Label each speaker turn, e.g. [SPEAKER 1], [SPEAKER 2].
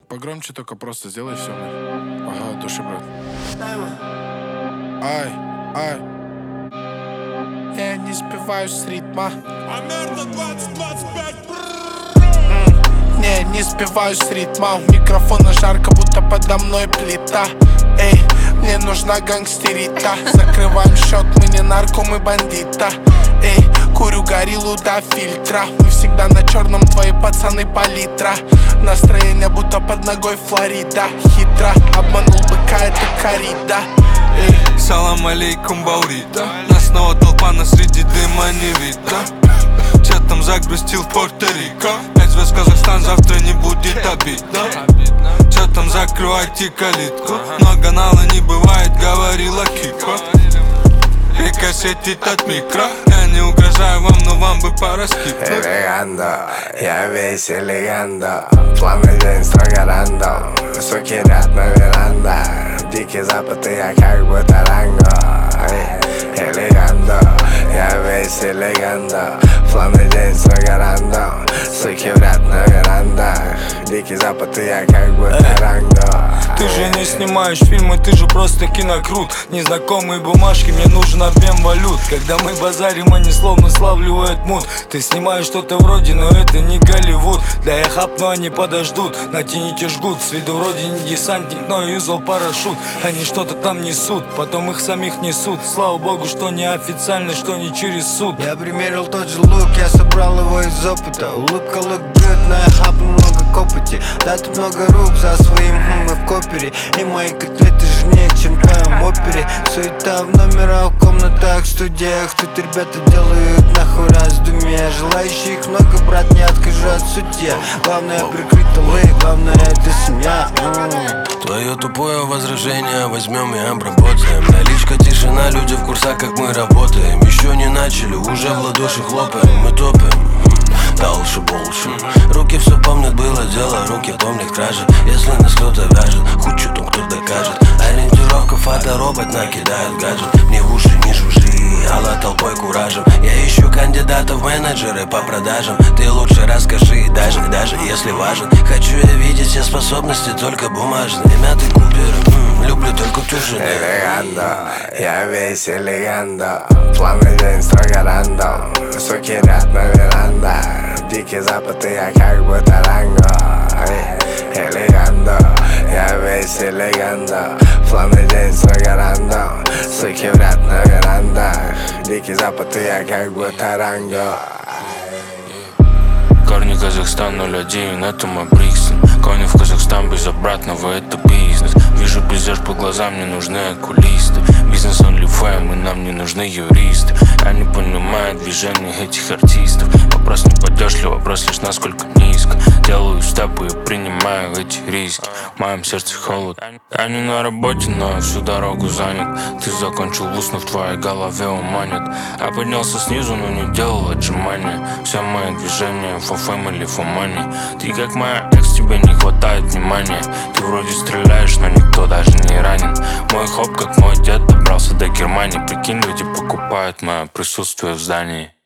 [SPEAKER 1] Погромче только просто сделай все. Ага, от души, брат. Ай, ай. Я не сбиваю с ритма. Не сбиваю с ритма. У микрофона жарко, будто подо мной плита. Эй, мне нужна гангстерита. Закрываем счет, мы не нарко, мы бандита. Эй, курю гориллу до фильтра. Мы всегда на черном, твои пацаны палитра. Настроение будто под ногой Флорида. Хитро, обманул быка, это коррида. Эй.
[SPEAKER 2] Салам алейкум, Баурита. Нас снова толпа, но среди дыма не видно. Чё там загрустил Порто-Рико? 5 звезд Казахстан, завтра не будет обидно. Чё там закрывайте калитку? Много нала не бывает, говорила Кика. Река светит от микро. Я не угрожаю вам, но вам бы пора скипнуть.
[SPEAKER 3] Элегандо, я весь элегандо. Плавный день, строго рандом. Высокий ряд на веранда. Дикий запад, и я как будто ранго. Элегандо, я весь элегандо. Плавный день, строго рандом. Высокий ряд на веранда. Дикий запад, и я как будто ранго.
[SPEAKER 2] Ты же не снимаешь фильмы, ты же просто кинокрут. Незнакомые бумажки, мне нужен обмен валют. Когда мы базарим, они словно славливают мут. Ты снимаешь что-то вроде, но это не Голливуд. Да я хапну, они подождут, натяните жгут. С виду вроде не десантник, но юзал парашют. Они что-то там несут, потом их самих несут. Слава богу, что не официально, что не через суд.
[SPEAKER 4] Я примерил тот же лук, я собрал его из опыта. Улыбка лук бьет, но я хапну много копоти. Да тут много рук за своим мы в копере. И мои котлеты жирнее, чем в твоем опере. Суета в номерах, в комнатах, в студиях. Тут ребята делают нахуй раздумья. Желающих много, брат, не откажу от судья. Главное прикрыть тылы, главное это семья.
[SPEAKER 5] Твое тупое возражение возьмем и обработаем. Наличка, тишина, люди в курсах, как мы работаем. Еще не начали, уже в ладоши хлопаем. Мы топаем, дальше больше. Руки все помнят, было дело, руки помнят кражи. Если нас кто-то вяжет, хоть что-то кто докажет. Ориентировка, фоторобот накидает гаджет. Мне в уши не жужжи, алла толпой куражем. Я ищу кандидатов в менеджеры по продажам. Ты лучше расскажи, даже если важен. Хочу я видеть все способности, только бумажные. Мятый купер, люблю только тушины.
[SPEAKER 3] Элегандо, я весь элегандо. Плавный день, строго рандом. Высокий ряд на веранда. Дикий запад, и я как будто ранго. Элегандо, я весь элегандо. Плавный день, строго рандом. Высокий ряд на веранда. Дикий запад, и я как будто ранго.
[SPEAKER 6] Корни Казахстан 01, это мой Бриксон. Кони в Казахстан без обратного, это бизнес. Вижу пейзаж по глазам, мне нужны окулисты. Бизнес only fame, и нам не нужны юристы. Я не понимаю движения этих артистов. Вопрос не пойдешь ли, вопрос лишь насколько низко. Делаю степы и принимаю эти риски. В моем сердце холод. Я не на работе, но всю дорогу занят. Ты закончил вуз, но в твоей голове уманят. Я поднялся снизу, но не делал отжимания. Все мои движения for family, for money. Ты как моя экс, тебе не хватает внимания. Ты вроде стреляешь, но никто даже не ранен. Мой хоп, как мой дед, добрался до Германии. Прикинь, люди покупают мое присутствие в здании.